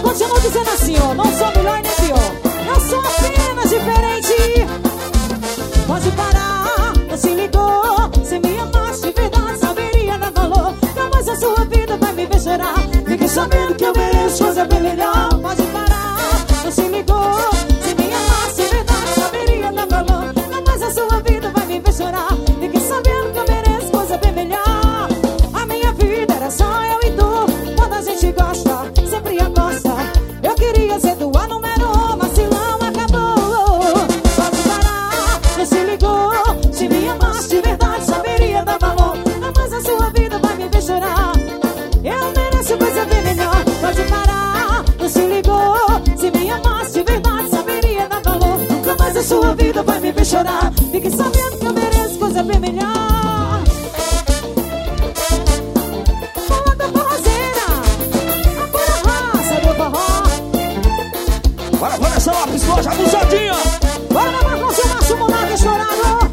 continuo dizendo assim, ó, não sou melhor nem pior, eu sou apenas diferente. Pode parar, não se ligou. Se me amasse de verdade, saberia dar valor. Jamais a sua vida vai me ver chorar. Fique sabendo que eu mereço coisa bem melhor. Pode parar, não se ligou. Se me amasse de verdade, saberia dar valor. Jamais a sua vida vai me ver chorar. Fique sabendo que eu mereço coisa bem melhor. A minha vida era só eu e tu. Quando a gente gosta, sempre aposta. Eu queria ser tua número 1, mas se não acabou. Pode parar, não se ligou. Se me amasse de verdade, saberia dar valor. Mas a sua vida vai me ver chorar. Eu mereço coisa bem melhor. Pode parar, não se ligou. Se me amasse de verdade, saberia dar valor. Nunca mais a sua vida vai me ver chorar. Fique sabendo que eu mereço coisa bem melhor. Fala da forrozeira, a pura raça do forró. Bora, Vanessa Lopes, loja abusadinha. Bora, meu irmão, seu macho monarca estourado.